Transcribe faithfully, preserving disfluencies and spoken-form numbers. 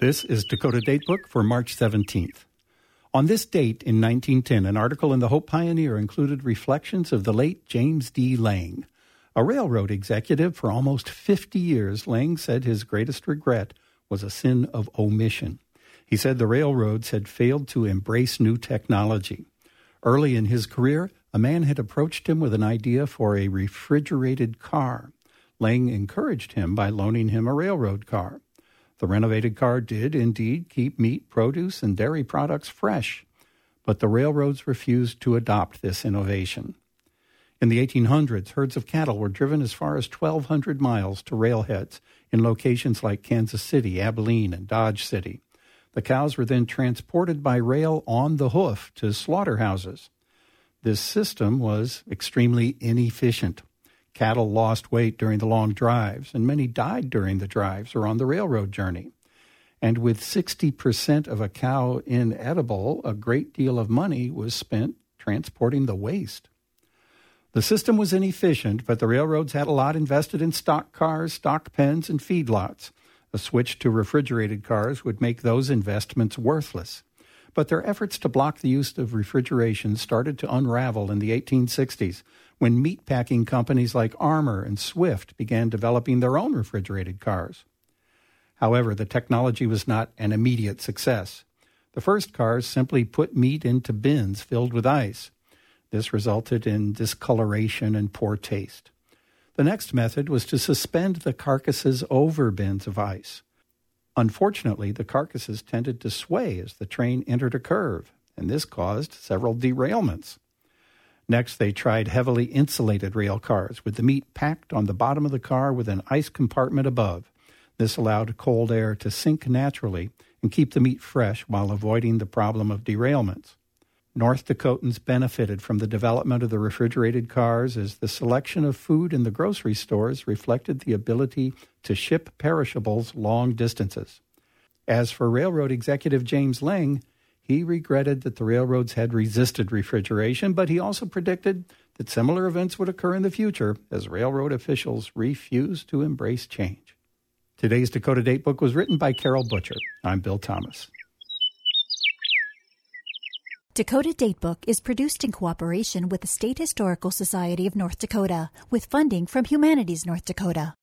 This is Dakota Datebook for March seventeenth. On this date in nineteen ten, an article in the Hope Pioneer included reflections of the late James D. Lang. A railroad executive for almost fifty years, Lang said his greatest regret was a sin of omission. He said the railroads had failed to embrace new technology. Early in his career, a man had approached him with an idea for a refrigerated car. Lang encouraged him by loaning him a railroad car. The renovated car did indeed keep meat, produce, and dairy products fresh, but the railroads refused to adopt this innovation. In the eighteen hundreds, herds of cattle were driven as far as twelve hundred miles to railheads in locations like Kansas City, Abilene, and Dodge City. The cows were then transported by rail on the hoof to slaughterhouses. This system was extremely inefficient. Cattle lost weight during the long drives, and many died during the drives or on the railroad journey. And with sixty percent of a cow inedible, a great deal of money was spent transporting the waste. The system was inefficient, but the railroads had a lot invested in stock cars, stock pens, and feedlots. A switch to refrigerated cars would make those investments worthless. But their efforts to block the use of refrigeration started to unravel in the eighteen sixties, when meatpacking companies like Armour and Swift began developing their own refrigerated cars. However, the technology was not an immediate success. The first cars simply put meat into bins filled with ice. This resulted in discoloration and poor taste. The next method was to suspend the carcasses over bins of ice. Unfortunately, the carcasses tended to sway as the train entered a curve, and this caused several derailments. Next, they tried heavily insulated rail cars with the meat packed on the bottom of the car with an ice compartment above. This allowed cold air to sink naturally and keep the meat fresh while avoiding the problem of derailments. North Dakotans benefited from the development of the refrigerated cars as the selection of food in the grocery stores reflected the ability to ship perishables long distances. As for railroad executive James Lang, he regretted that the railroads had resisted refrigeration, but he also predicted that similar events would occur in the future as railroad officials refused to embrace change. Today's Dakota Datebook was written by Carol Butcher. I'm Bill Thomas. Dakota Datebook is produced in cooperation with the State Historical Society of North Dakota with funding from Humanities North Dakota.